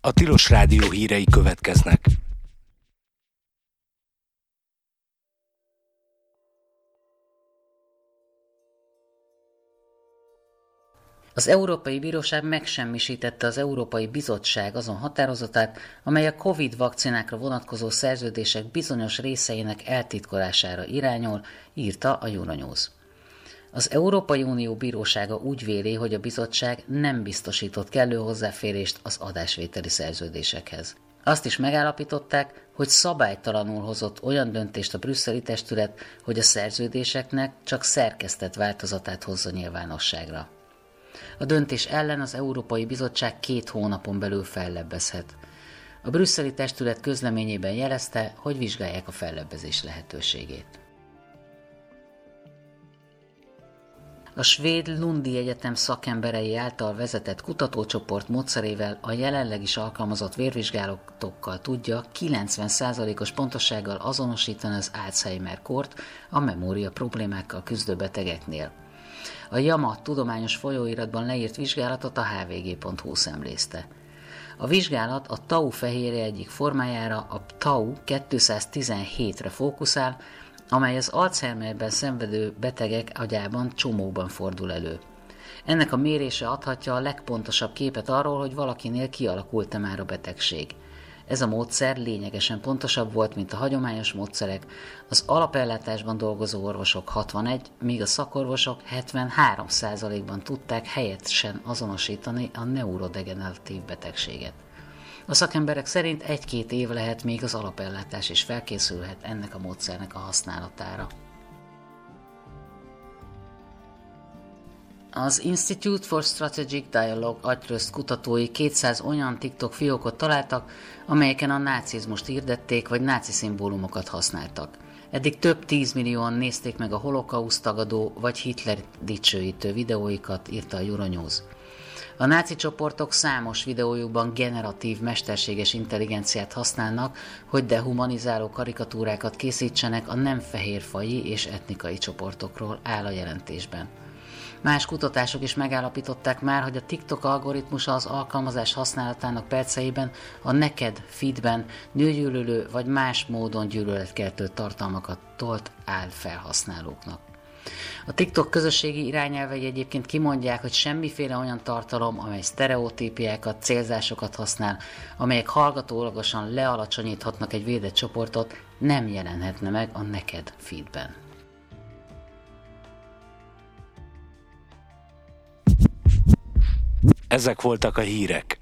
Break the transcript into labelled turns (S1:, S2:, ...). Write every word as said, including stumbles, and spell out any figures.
S1: A Tilos Rádió hírei következnek.
S2: Az Európai Bíróság megsemmisítette az Európai Bizottság azon határozatát, amely a Covid vakcinákra vonatkozó szerződések bizonyos részeinek eltitkolására irányul, írta a Euronews. Az Európai Unió Bírósága úgy véli, hogy a bizottság nem biztosított kellő hozzáférést az adásvételi szerződésekhez. Azt is megállapították, hogy szabálytalanul hozott olyan döntést a brüsszeli testület, hogy a szerződéseknek csak szerkesztett változatát hozza nyilvánosságra. A döntés ellen az Európai Bizottság két hónapon belül fellebbezhet. A brüsszeli testület közleményében jelezte, hogy vizsgálják a fellebbezés lehetőségét. A svéd Lundi Egyetem szakemberei által vezetett kutatócsoport módszerével a jelenleg is alkalmazott vérvizsgálatokkal tudja kilencven százalékos pontossággal azonosítani az Alzheimer-kórt a memória problémákkal küzdő betegeknél. A JAMA tudományos folyóiratban leírt vizsgálatot a há vé gé pont hú szemlézte. A vizsgálat a tau fehérje egyik formájára, a tau kétszáztizenhétre fókuszál, amely az Alzheimerben szenvedő betegek agyában csomóban fordul elő. Ennek a mérése adhatja a legpontosabb képet arról, hogy valakinél kialakult-e már a betegség. Ez a módszer lényegesen pontosabb volt, mint a hagyományos módszerek, az alapellátásban dolgozó orvosok hatvanegy, míg a szakorvosok hetvenhárom százalékban tudták helyesen azonosítani a neurodegeneratív betegséget. A szakemberek szerint egy-két év lehet, még az alapellátás is felkészülhet ennek a módszernek a használatára. Az Institute for Strategic Dialogue agytröszt kutatói kétszáz olyan TikTok fiókot találtak, amelyeken a nácizmust hirdették vagy náci szimbólumokat használtak. Eddig több tízmillióan nézték meg a holokauszt tagadó vagy Hitler dicsőítő videóikat, írta a Euronews. A náci csoportok számos videójukban generatív mesterséges intelligenciát használnak, hogy dehumanizáló karikatúrákat készítsenek a nem fehérfaji és etnikai csoportokról, áll a jelentésben. Más kutatások is megállapították már, hogy a TikTok algoritmusa az alkalmazás használatának perceiben a neked feedben nőgyűlölő vagy más módon gyűlöletkeltő tartalmakat tolt áll felhasználóknak. A TikTok közösségi irányelvei egyébként kimondják, hogy semmiféle olyan tartalom, amely sztereotípiákat, célzásokat használ, amelyek hallgatólagosan lealacsonyíthatnak egy védett csoportot, nem jelenhetne meg a neked feedben.
S1: Ezek voltak a hírek.